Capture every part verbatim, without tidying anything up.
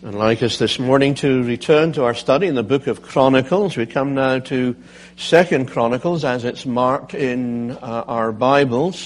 I'd like us this morning to return to our study in the book of Chronicles. We come now to Second Chronicles as it's marked in uh, our Bibles.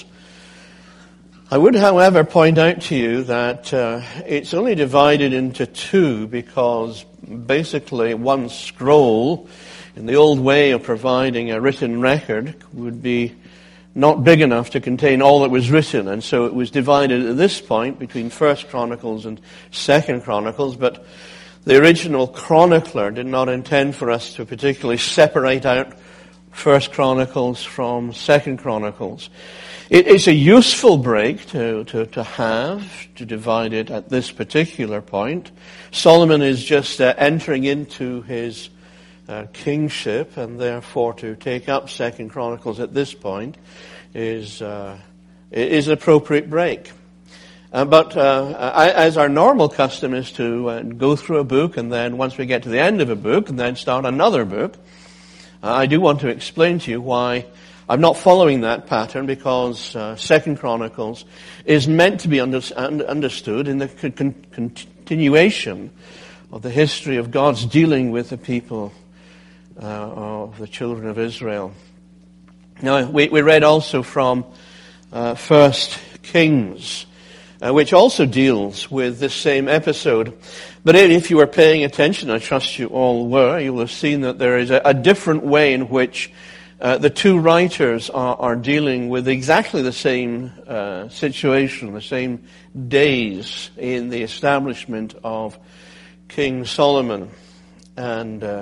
I would, however, point out to you that uh, it's only divided into two because basically one scroll, in the old way of providing a written record, would be not big enough to contain all that was written, and so it was divided at this point between First Chronicles and Second Chronicles, but the original chronicler did not intend for us to particularly separate out First Chronicles from Second Chronicles. It is a useful break to, to, to have, to divide it at this particular point. Solomon is just uh, entering into his Uh, kingship, and therefore to take up Second Chronicles at this point is uh, is an appropriate break. Uh, but uh, I, as our normal custom is to uh, go through a book, and then once we get to the end of a book, and then start another book, uh, I do want to explain to you why I'm not following that pattern, because uh, Second Chronicles is meant to be under, understood in the con- continuation of the history of God's dealing with the people Uh, of the children of Israel. Now, we, we read also from uh, First Kings, uh, which also deals with this same episode. But if you were paying attention, I trust you all were, you will have seen that there is a, a different way in which uh, the two writers are, are dealing with exactly the same uh, situation, the same days in the establishment of King Solomon. And uh,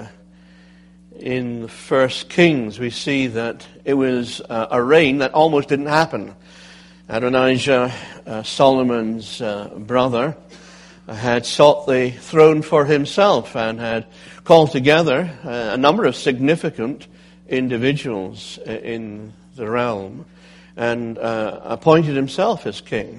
in the First Kings, we see that it was uh, a reign that almost didn't happen. Adonijah, uh, Solomon's uh, brother, uh, had sought the throne for himself and had called together uh, a number of significant individuals in the realm and uh, appointed himself as king.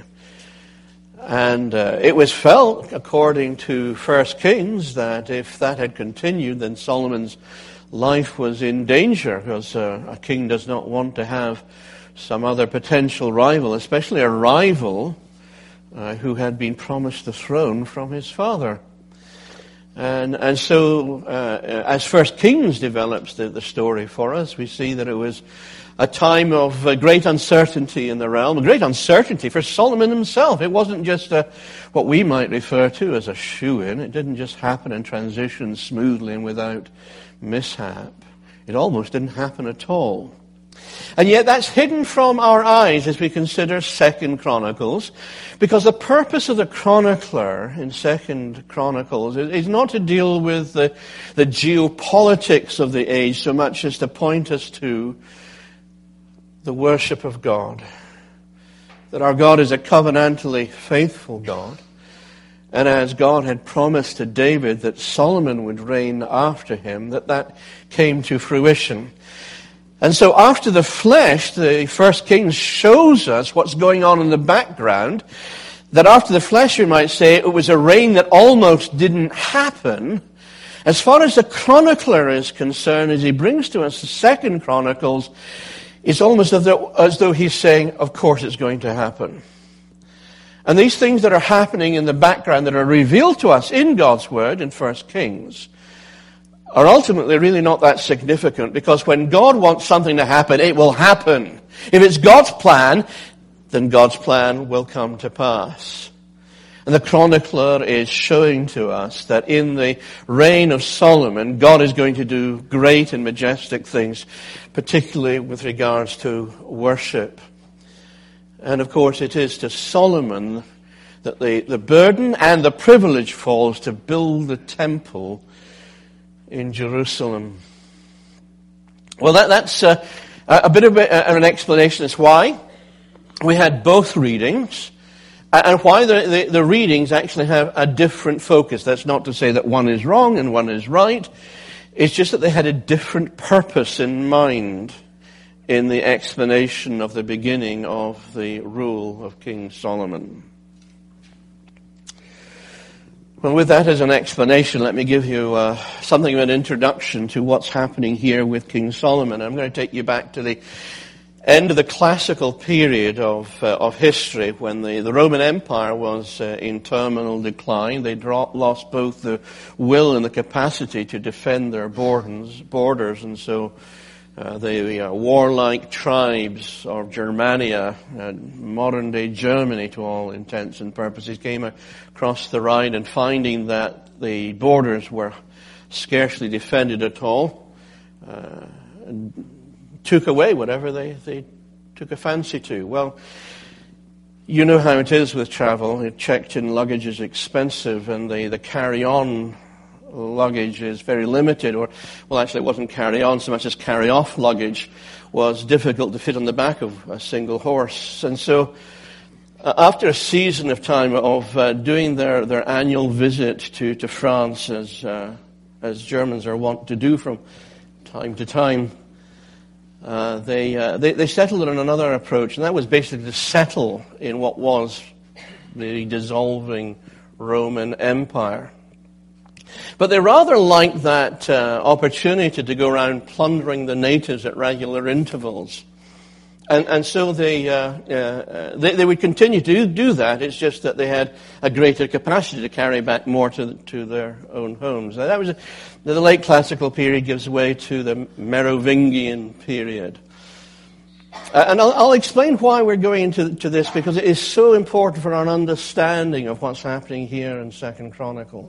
And uh, it was felt, according to First Kings, that if that had continued, then Solomon's life was in danger, because uh, a king does not want to have some other potential rival, especially a rival uh, who had been promised the throne from his father. And and so, uh, as First Kings develops the, the story for us, we see that it was a time of uh, great uncertainty in the realm, great uncertainty for Solomon himself. It wasn't just a, what we might refer to as a shoe-in. It didn't just happen and transition smoothly and without mishap. It almost didn't happen at all. And yet that's hidden from our eyes as we consider Second Chronicles, because the purpose of the chronicler in Second Chronicles is not to deal with the, the geopolitics of the age so much as to point us to the worship of God. That our God is a covenantally faithful God. And as God had promised to David that Solomon would reign after him, that that came to fruition. And so after the flesh, the First Kings shows us what's going on in the background. That after the flesh, we might say, it was a reign that almost didn't happen. As far as the chronicler is concerned, as he brings to us the Second Chronicles, it's almost as though, as though he's saying, of course it's going to happen. And these things that are happening in the background that are revealed to us in God's Word in First Kings are ultimately really not that significant, because when God wants something to happen, it will happen. If it's God's plan, then God's plan will come to pass. And the chronicler is showing to us that in the reign of Solomon, God is going to do great and majestic things, particularly with regards to worship. And of course it is to Solomon that the, the burden and the privilege falls to build the temple in Jerusalem. Well, that, that's uh, a bit of a, an explanation as why we had both readings, and why the, the, the readings actually have a different focus. That's not to say that one is wrong and one is right. It's just that they had a different purpose in mind in the explanation of the beginning of the rule of King Solomon. Well, with that as an explanation, let me give you uh, something of an introduction to what's happening here with King Solomon. I'm going to take you back to the end of the classical period of uh, of history, when the, the Roman Empire was uh, in terminal decline. They dro- lost both the will and the capacity to defend their borders, borders and so uh, the uh, warlike tribes of Germania, uh, modern-day Germany to all intents and purposes, came across the Rhine, and finding that the borders were scarcely defended at all, uh, took away whatever they, they took a fancy to. Well, you know how it is with travel. Checked-in luggage is expensive, and the, the carry-on luggage is very limited. Or, well, actually, it wasn't carry-on so much as carry-off luggage was difficult to fit on the back of a single horse. And so, uh, after a season of time of uh, doing their, their annual visit to, to France, as uh, as Germans are wont to do from time to time, Uh, they, uh, they they settled on another approach, and that was basically to settle in what was the dissolving Roman Empire. But they rather liked that uh, opportunity to go around plundering the natives at regular intervals. And, and so they, uh, uh, they they would continue to do that. It's just that they had a greater capacity to carry back more to to their own homes. Now, that was a, the late classical period gives way to the Merovingian period, uh, and I'll, I'll explain why we're going into to this, because it is so important for our understanding of what's happening here in Second Chronicles.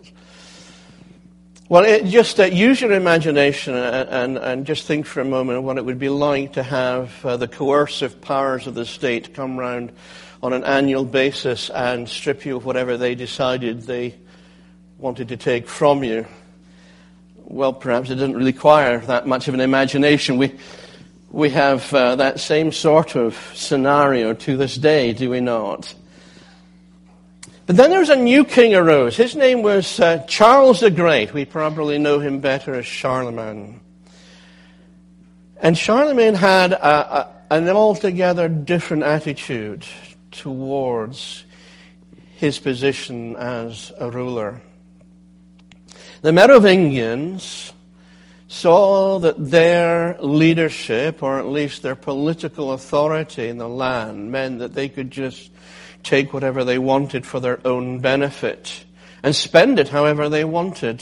Well, it, just uh, use your imagination and, and, and just think for a moment of what it would be like to have uh, the coercive powers of the state come round on an annual basis and strip you of whatever they decided they wanted to take from you. Well, perhaps it doesn't require that much of an imagination. We we have uh, that same sort of scenario to this day, do we not? But then there was a new king arose. His name was uh, Charles the Great. We probably know him better as Charlemagne. And Charlemagne had a, a, an altogether different attitude towards his position as a ruler. The Merovingians saw that their leadership, or at least their political authority in the land, meant that they could just take whatever they wanted for their own benefit and spend it however they wanted.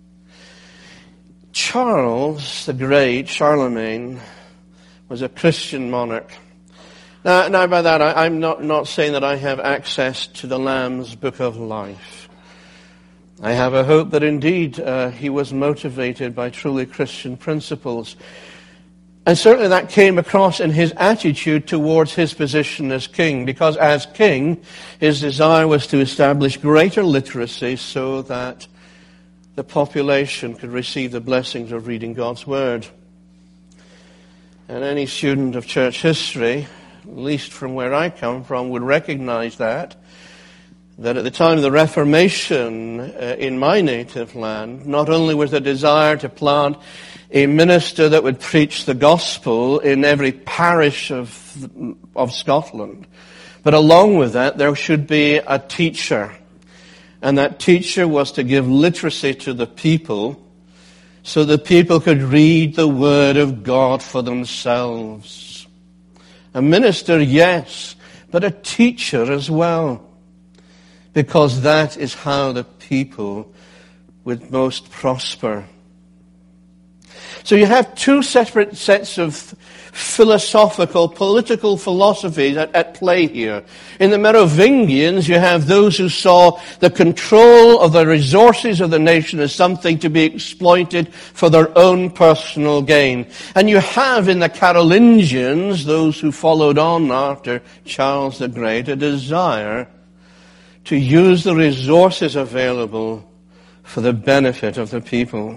Charles the Great, Charlemagne, was a Christian monarch. Now, now by that, I, I'm not, not saying that I have access to the Lamb's Book of Life. I have a hope that indeed uh, he was motivated by truly Christian principles. And certainly that came across in his attitude towards his position as king, because as king, his desire was to establish greater literacy so that the population could receive the blessings of reading God's Word. And any student of church history, at least from where I come from, would recognize that, that at the time of the Reformation uh, in my native land, not only was there desire to plant a minister that would preach the gospel in every parish of of Scotland, but along with that, there should be a teacher. And that teacher was to give literacy to the people so the people could read the Word of God for themselves. A minister, yes, but a teacher as well, because that is how the people would most prosper. So you have two separate sets of philosophical, political philosophies at, at play here. In the Merovingians, you have those who saw the control of the resources of the nation as something to be exploited for their own personal gain. And you have in the Carolingians, those who followed on after Charles the Great, a desire to use the resources available for the benefit of the people.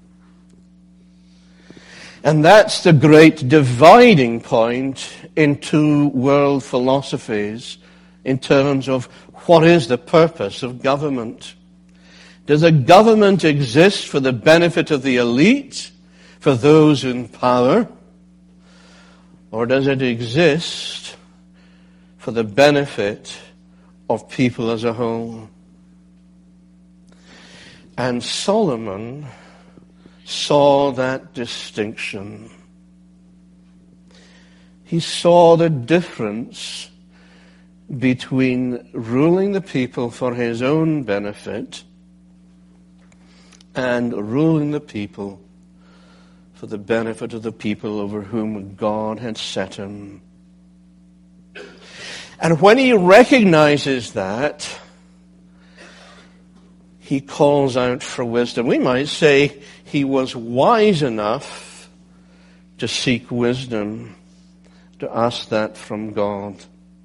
And that's the great dividing point in two world philosophies in terms of what is the purpose of government. Does a government exist for the benefit of the elite, for those in power? Or does it exist for the benefit of people as a whole? And Solomon saw that distinction. he saw the difference between ruling the people for his own benefit and ruling the people for the benefit of the people over whom God had set him. And when he recognizes that, he calls out for wisdom. We might say he was wise enough to seek wisdom, to ask that from God.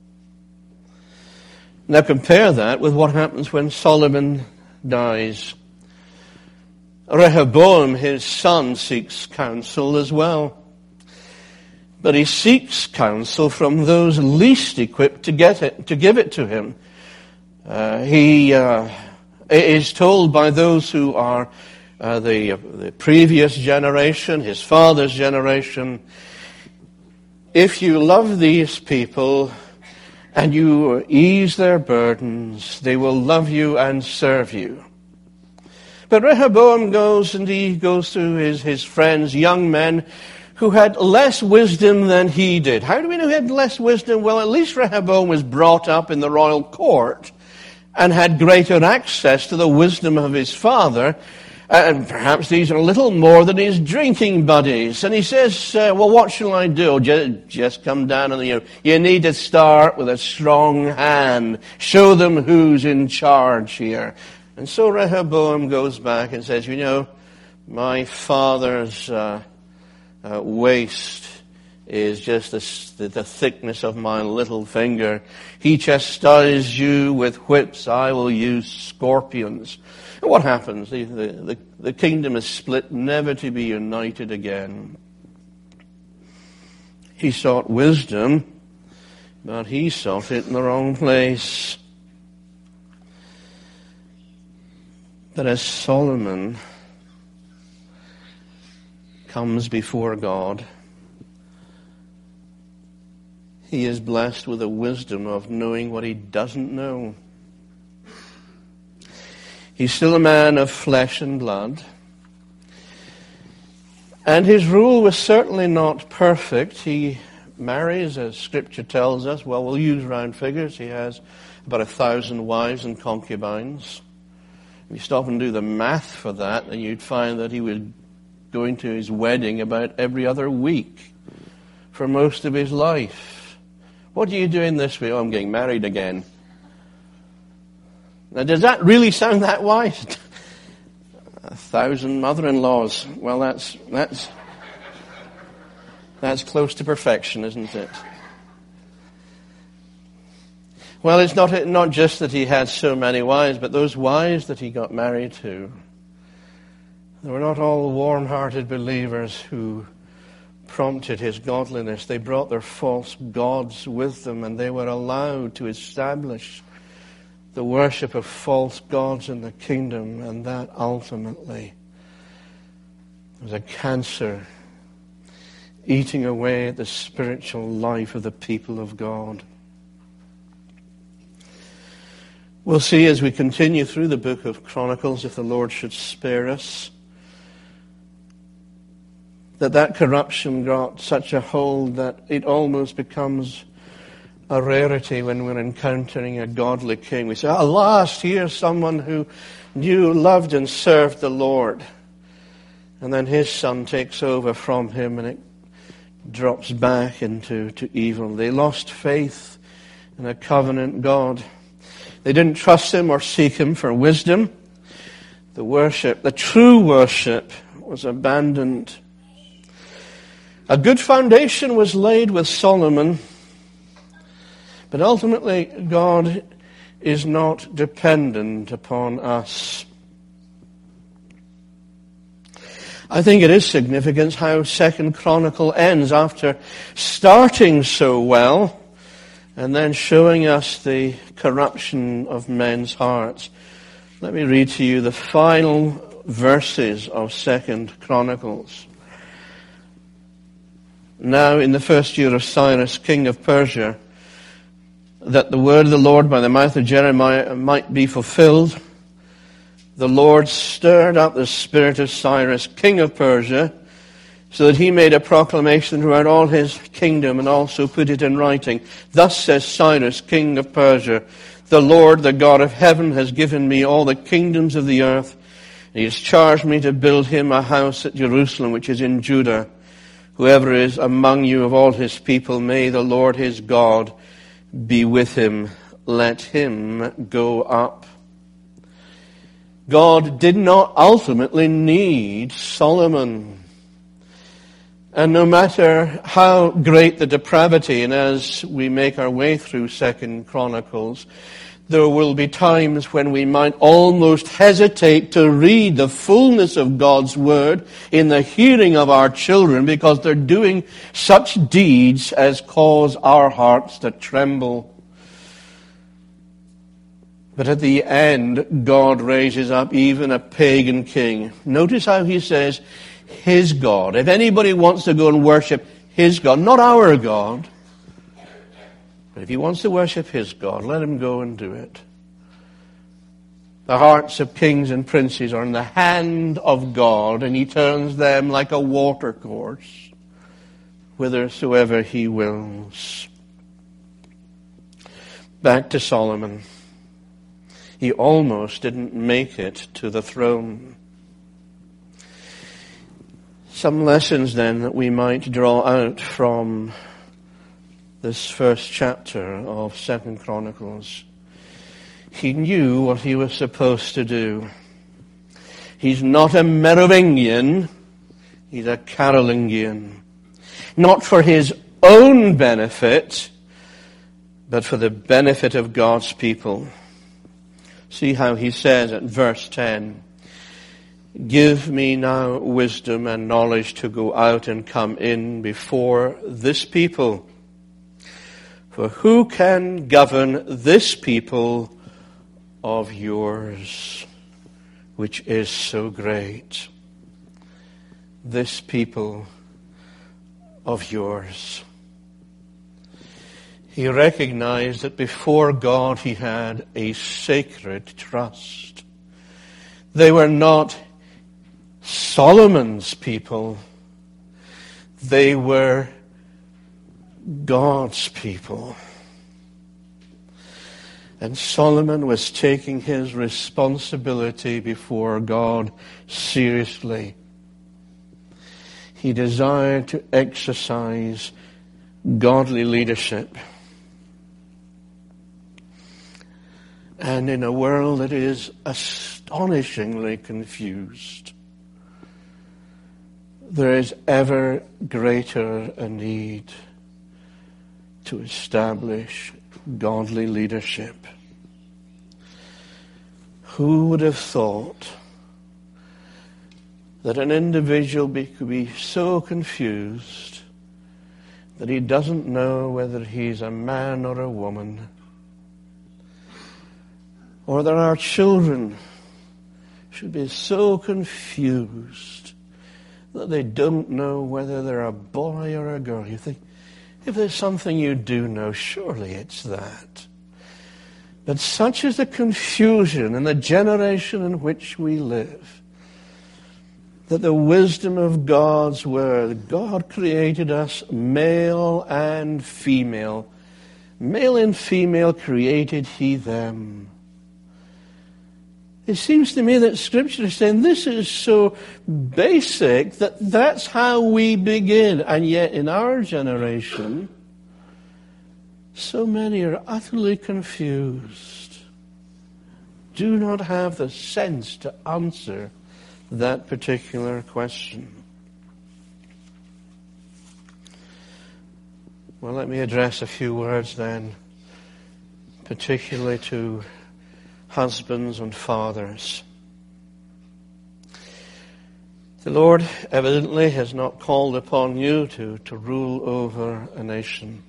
Now compare that with what happens when Solomon dies. Rehoboam, his son, seeks counsel as well. But he seeks counsel from those least equipped to get it, to give it to him. Uh, he uh, is told by those who are uh, the, uh, the previous generation, his father's generation, if you love these people and you ease their burdens, they will love you and serve you. But Rehoboam goes and he goes to his, his friends, young men, who had less wisdom than he did. How do we know he had less wisdom? Well, at least Rehoboam was brought up in the royal court and had greater access to the wisdom of his father. And perhaps these are a little more than his drinking buddies. And he says, uh, well, what shall I do? Just, just come down and, you know, you need to start with a strong hand. Show them who's in charge here. And so Rehoboam goes back and says, you know, my father's uh, uh, waist is just the, the thickness of my little finger. He chastises you with whips, I will use scorpions. And what happens? The, the, the, the kingdom is split, never to be united again. He sought wisdom, but he sought it in the wrong place. But as Solomon comes before God, he is blessed with the wisdom of knowing what he doesn't know. He's still a man of flesh and blood. And his rule was certainly not perfect. He marries, as Scripture tells us. Well, we'll use round figures. He has about a thousand wives and concubines. If you stop and do the math for that, then you'd find that he was going to his wedding about every other week for most of his life. What are you doing this week? Oh, I'm getting married again. Now, does that really sound that wise? A thousand mother-in-laws. Well, that's that's that's close to perfection, isn't it? Well, it's not not just that he had so many wives, but those wives that he got married to, they were not all warm-hearted believers who prompted his godliness. They brought their false gods with them, and they were allowed to establish the worship of false gods in the kingdom, and that ultimately was a cancer eating away at the spiritual life of the people of God. We'll see as we continue through the book of Chronicles, if the Lord should spare us, that that corruption got such a hold that it almost becomes a rarity when we're encountering a godly king. We say, at last, here's someone who knew, loved, and served the Lord. And then his son takes over from him and it drops back into to evil. They lost faith in a covenant God. They didn't trust him or seek him for wisdom. The worship, the true worship, was abandoned. A good foundation was laid with Solomon, but ultimately God is not dependent upon us. I think it is significant how Second Chronicle ends after starting so well and then showing us the corruption of men's hearts. Let me read to you the final verses of Second Chronicles. Now in the first year of Cyrus, king of Persia, that the word of the Lord by the mouth of Jeremiah might be fulfilled, the Lord stirred up the spirit of Cyrus, king of Persia, so that he made a proclamation throughout all his kingdom and also put it in writing. Thus says Cyrus, king of Persia, the Lord, the God of heaven, has given me all the kingdoms of the earth. And he has charged me to build him a house at Jerusalem, which is in Judah. Whoever is among you of all his people, may the Lord his God be with him. Let him go up. God did not ultimately need Solomon. And no matter how great the depravity, and as we make our way through Second Chronicles, there will be times when we might almost hesitate to read the fullness of God's word in the hearing of our children, because they're doing such deeds as cause our hearts to tremble. But at the end, God raises up even a pagan king. Notice how he says, his God. If anybody wants to go and worship his God, not our God, but if he wants to worship his God, let him go and do it. The hearts of kings and princes are in the hand of God, and he turns them like a watercourse whithersoever he wills. Back to Solomon. He almost didn't make it to the throne. Some lessons then that we might draw out from this first chapter of Second Chronicles. He knew what he was supposed to do. He's not a Merovingian, he's a Carolingian. Not for his own benefit, but for the benefit of God's people. See how he says at verse ten, give me now wisdom and knowledge to go out and come in before this people. For who can govern this people of yours, which is so great? This people of yours. He recognized that before God he had a sacred trust. They were not Solomon's people. They were God's people. And Solomon was taking his responsibility before God seriously. He desired to exercise godly leadership. And in a world that is astonishingly confused, there is ever greater a need to establish godly leadership. Who would have thought that an individual be, could be so confused that he doesn't know whether he's a man or a woman? Or that our children should be so confused that they don't know whether they're a boy or a girl. You think, if there's something you do know, surely it's that. But such is the confusion in the generation in which we live, that the wisdom of God's word, God created us male and female. Male and female created he them. It seems to me that Scripture is saying this is so basic that that's how we begin. And yet in our generation, so many are utterly confused, do not have the sense to answer that particular question. Well, let me address a few words then, particularly to husbands and fathers. The Lord evidently has not called upon you to, to rule over a nation.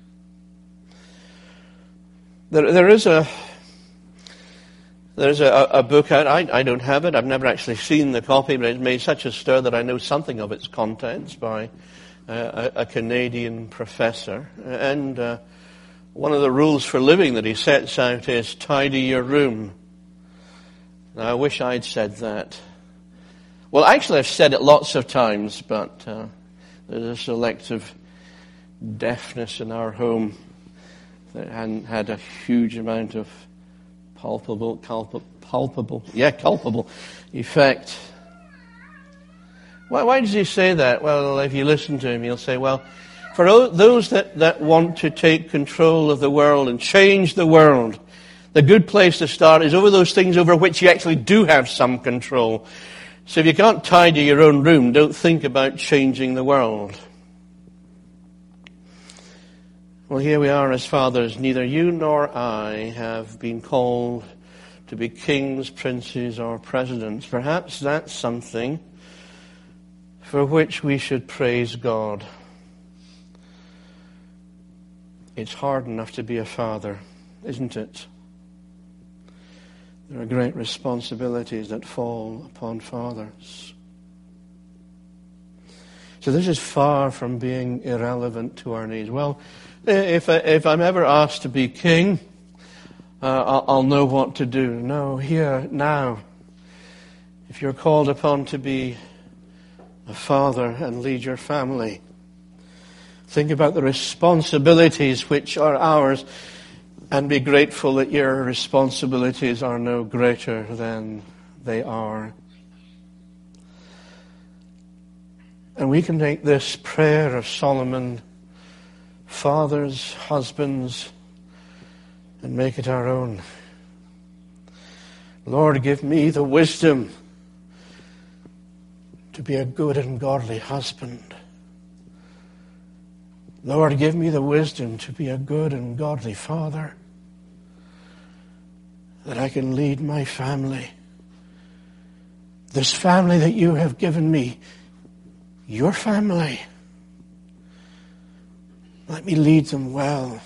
There, there is a there's a, a book out. I, I don't have it. I've never actually seen the copy, but it's made such a stir that I know something of its contents by uh, a, a Canadian professor. And uh, one of the rules for living that he sets out is tidy your room. Now, I wish I'd said that. Well, actually, I've said it lots of times, but uh, there's a selective deafness in our home that hadn't had a huge amount of palpable, culpable, palpable, yeah, culpable effect. Why, why does he say that? Well, if you listen to him, he'll say, well, for those that, that want to take control of the world and change the world, the good place to start is over those things over which you actually do have some control. So if you can't tidy your own room, don't think about changing the world. Well, here we are as fathers. Neither you nor I have been called to be kings, princes, or presidents. Perhaps that's something for which we should praise God. It's hard enough to be a father, isn't it? There are great responsibilities that fall upon fathers. So this is far from being irrelevant to our needs. Well, if, I, if I'm ever asked to be king, uh, I'll, I'll know what to do. No, here, now. If you're called upon to be a father and lead your family, think about the responsibilities which are ours, and be grateful that your responsibilities are no greater than they are. And we can take this prayer of Solomon, fathers, husbands, and make it our own. Lord, give me the wisdom to be a good and godly husband. Lord, give me the wisdom to be a good and godly father, that I can lead my family. This family that you have given me, your family. Let me lead them well.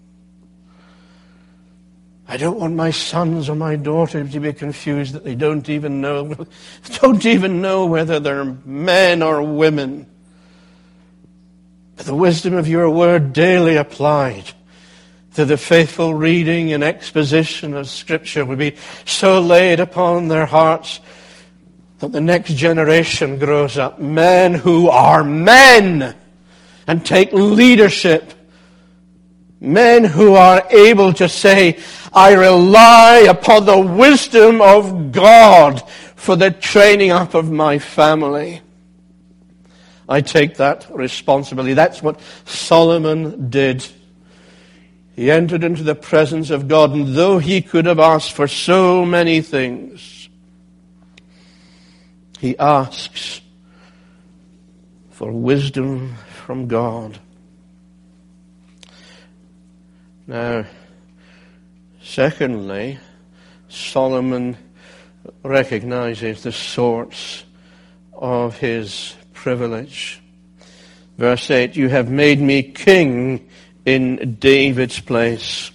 I don't want my sons or my daughters to be confused that they don't even know, don't even know whether they're men or women. But the wisdom of your word daily applied to the faithful reading and exposition of Scripture would be so laid upon their hearts that the next generation grows up men who are men and take leadership. Men who are able to say, I rely upon the wisdom of God for the training up of my family. I take that responsibility. That's what Solomon did. He entered into the presence of God, and though he could have asked for so many things, he asks for wisdom from God. Now, secondly, Solomon recognizes the source of his privilege. Verse eight, you have made me king in David's place.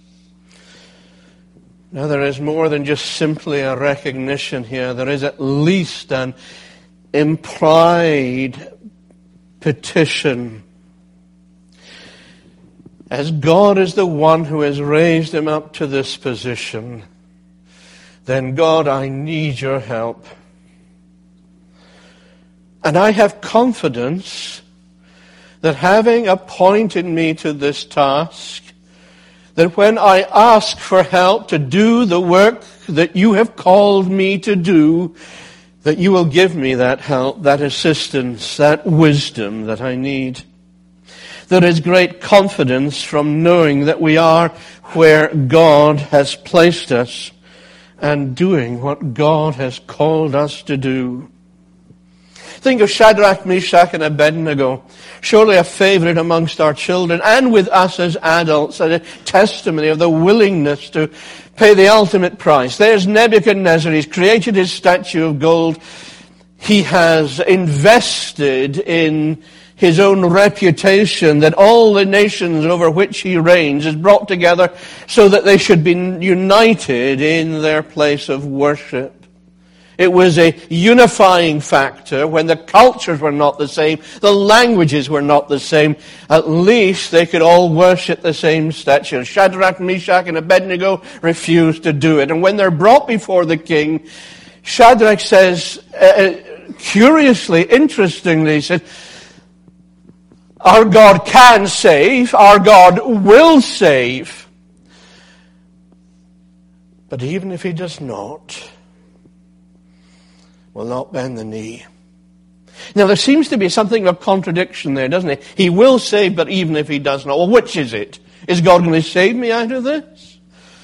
Now there is more than just simply a recognition here. There is at least an implied petition. As God is the one who has raised him up to this position, then God, I need your help. And I have confidence that having appointed me to this task, that when I ask for help to do the work that you have called me to do, that you will give me that help, that assistance, that wisdom that I need. There is great confidence from knowing that we are where God has placed us and doing what God has called us to do. Think of Shadrach, Meshach, and Abednego. Surely a favorite amongst our children and with us as adults, and a testimony of the willingness to pay the ultimate price. There's Nebuchadnezzar. He's created his statue of gold. He has invested in his own reputation that all the nations over which he reigns is brought together so that they should be united in their place of worship. It was a unifying factor when the cultures were not the same, the languages were not the same. At least they could all worship the same statue. Shadrach, Meshach, and Abednego refused to do it. And when they're brought before the king, Shadrach says, uh, curiously, interestingly, he said, our God can save, our God will save. But even if he does not, will not bend the knee. Now there seems to be something of a contradiction there, doesn't it? He will save, but even if he does not. Well, which is it? Is God going to save me out of this?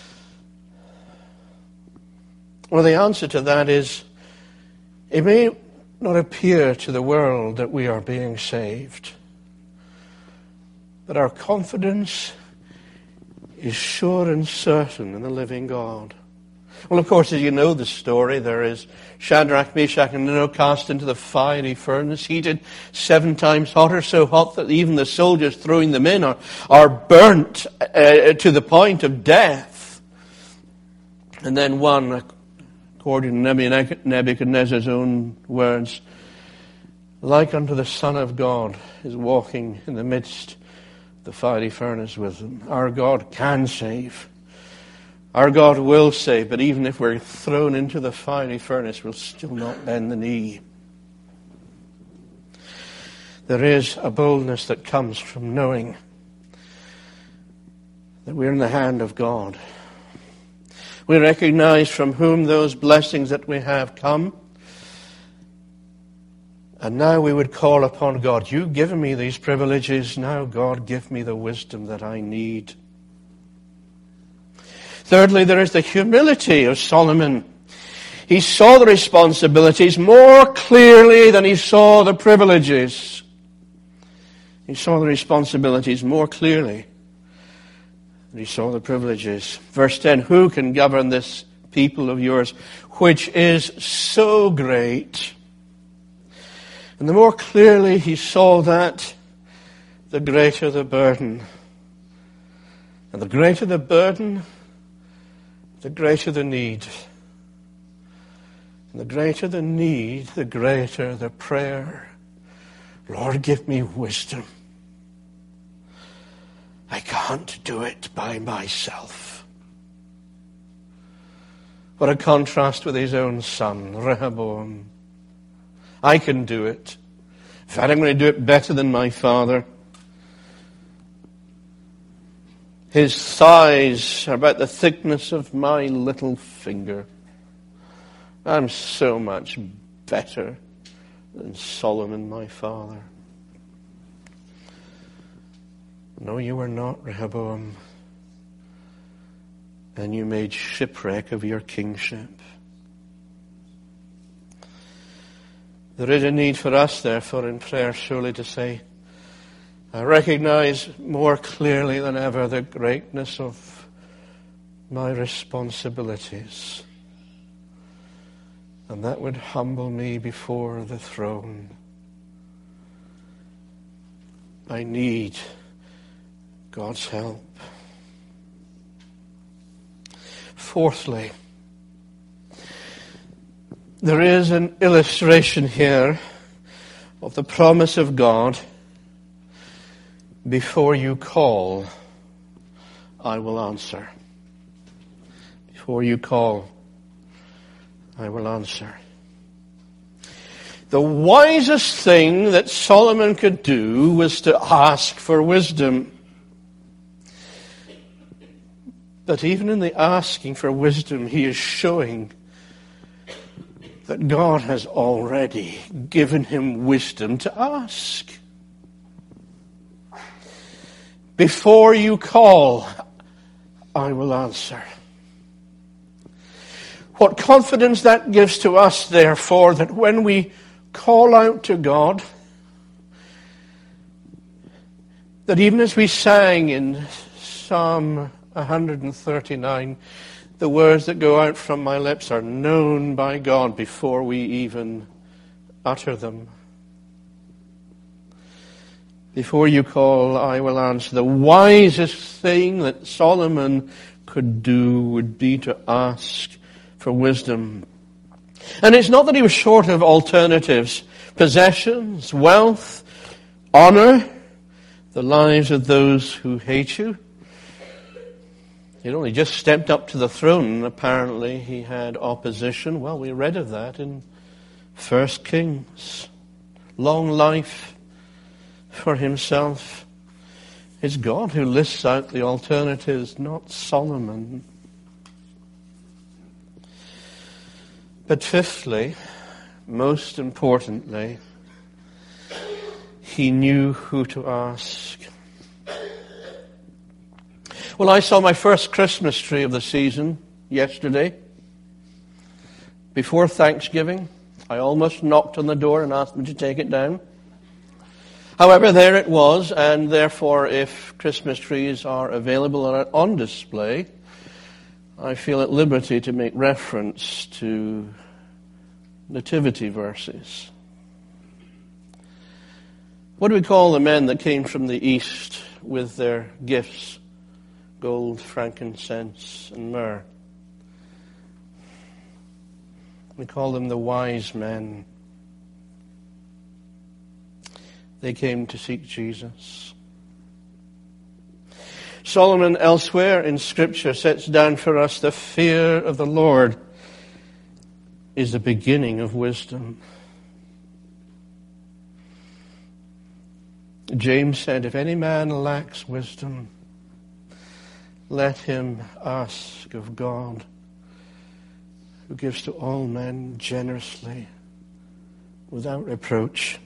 Well, the answer to that is, it may not appear to the world that we are being saved, but our confidence is sure and certain in the living God. Well, of course, as you know the story, there is Shadrach, Meshach, and Abednego cast into the fiery furnace, heated seven times hotter, so hot that even the soldiers throwing them in are, are burnt uh, to the point of death. And then one, according to Nebuchadnezzar's own words, like unto the Son of God, is walking in the midst of the fiery furnace with them. Our God can save. Our God will save, but even if we're thrown into the fiery furnace, we'll still not bend the knee. There is a boldness that comes from knowing that we're in the hand of God. We recognize from whom those blessings that we have come. And now we would call upon God. You've given me these privileges. Now, God, give me the wisdom that I need. Thirdly, there is the humility of Solomon. He saw the responsibilities more clearly than he saw the privileges. He saw the responsibilities more clearly than he saw the privileges. Verse ten, who can govern this people of yours, which is so great? And the more clearly he saw that, the greater the burden. And the greater the burden, the greater the need. And the greater the need, the greater the prayer. Lord, give me wisdom. I can't do it by myself. What a contrast with his own son, Rehoboam. I can do it. In fact, I'm going to do it better than my father. His thighs are about the thickness of my little finger. I'm so much better than Solomon, my father. No, you were not, Rehoboam. And you made shipwreck of your kingship. There is a need for us, therefore, in prayer, surely to say, I recognize more clearly than ever the greatness of my responsibilities. And that would humble me before the throne. I need God's help. Fourthly, there is an illustration here of the promise of God. Before you call, I will answer. Before you call, I will answer. The wisest thing that Solomon could do was to ask for wisdom. But even in the asking for wisdom, he is showing that God has already given him wisdom to ask. Before you call, I will answer. What confidence that gives to us, therefore, that when we call out to God, that even as we sang in Psalm one thirty-nine, the words that go out from my lips are known by God before we even utter them. Before you call, I will answer. The wisest thing that Solomon could do would be to ask for wisdom. And it's not that he was short of alternatives. Possessions, wealth, honor, the lives of those who hate you. He'd only just stepped up to the throne, and apparently he had opposition. Well, we read of that in First Kings, long life for himself. It's God who lists out the alternatives, not Solomon. But fifthly, most importantly, he knew who to ask. Well, I saw my first Christmas tree of the season yesterday. Before Thanksgiving, I almost knocked on the door and asked them to take it down. However, there it was, and therefore, if Christmas trees are available or on display, I feel at liberty to make reference to nativity verses. What do we call the men that came from the east with their gifts? Gold, frankincense, and myrrh. We call them the wise men. They came to seek Jesus. Solomon elsewhere in Scripture sets down for us the fear of the Lord is the beginning of wisdom. James said, if any man lacks wisdom, let him ask of God, who gives to all men generously, without reproach.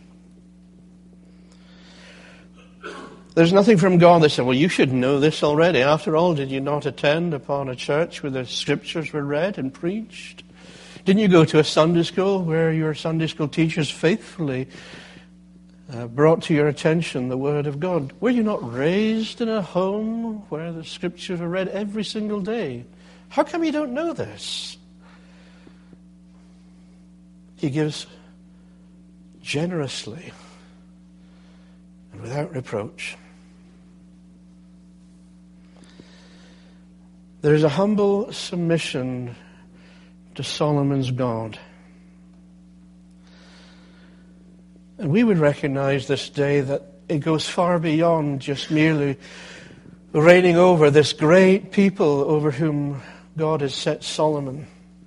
There's nothing from God that said, well, you should know this already. After all, did you not attend upon a church where the Scriptures were read and preached? Didn't you go to a Sunday school where your Sunday school teachers faithfully uh, brought to your attention the Word of God? Were you not raised in a home where the Scriptures were read every single day? How come you don't know this? He gives generously and without reproach. There is a humble submission to Solomon's God. And we would recognize this day that it goes far beyond just merely reigning over this great people over whom God has set Solomon.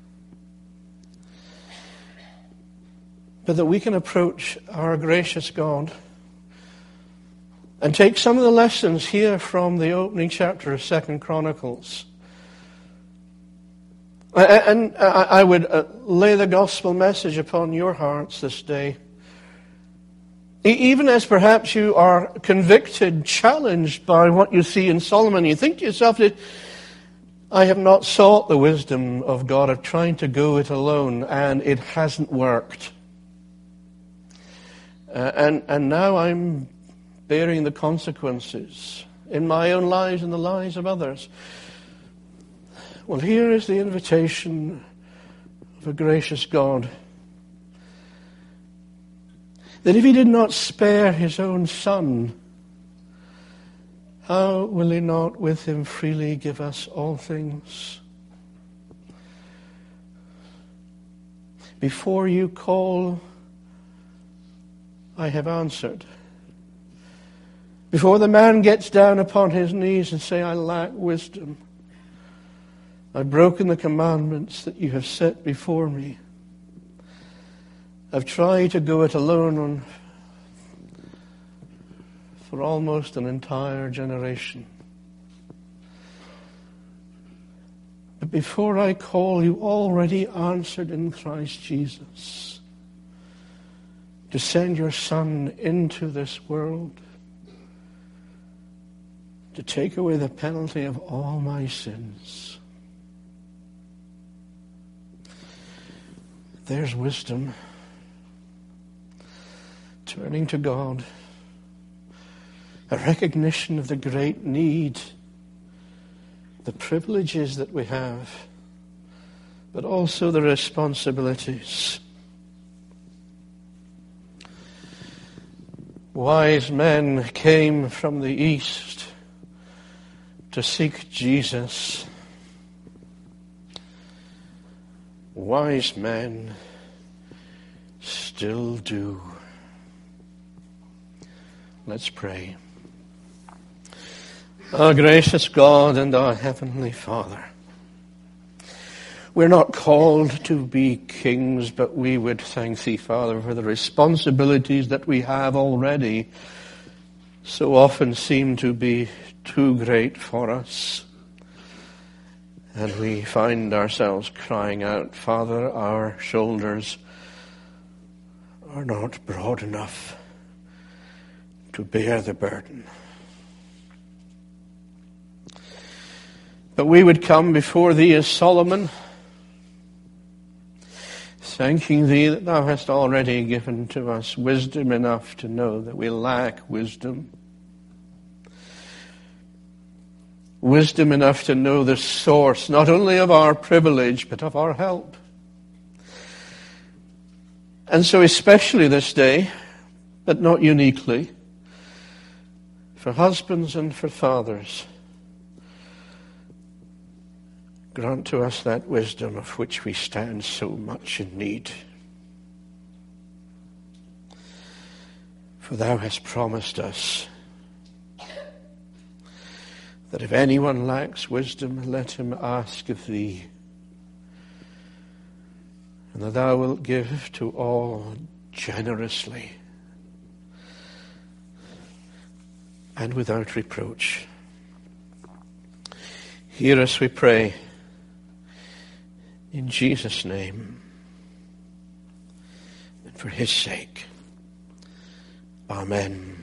But that we can approach our gracious God and take some of the lessons here from the opening chapter of Second Chronicles. And I would lay the gospel message upon your hearts this day. Even as perhaps you are convicted, challenged by what you see in Solomon, you think to yourself, I have not sought the wisdom of God of trying to go it alone, and it hasn't worked. Uh, and, and now I'm bearing the consequences in my own lives and the lives of others. Well, here is the invitation of a gracious God. That if he did not spare his own Son, how will he not with him freely give us all things? Before you call, I have answered. Before the man gets down upon his knees and say, I lack wisdom, I've broken the commandments that you have set before me. I've tried to go it alone on, for almost an entire generation. But before I call, you already answered in Christ Jesus to send your Son into this world to take away the penalty of all my sins. There's wisdom. Turning to God. A recognition of the great need. The privileges that we have. But also the responsibilities. Wise men came from the east to seek Jesus. Wise men still do. Let's pray. Our gracious God and our Heavenly Father, We're not called to be kings, but we would thank thee, Father, for the responsibilities that we have already so often seem to be too great for us. And we find ourselves crying out, Father, our shoulders are not broad enough to bear the burden. But we would come before thee as Solomon, thanking thee that thou hast already given to us wisdom enough to know that we lack wisdom. Wisdom enough to know the source, not only of our privilege, but of our help. And so especially this day, but not uniquely, for husbands and for fathers, grant to us that wisdom of which we stand so much in need. For thou hast promised us that if anyone lacks wisdom, let him ask of thee, and that thou wilt give to all generously and without reproach. Hear us, we pray, in Jesus' name, and for his sake. Amen.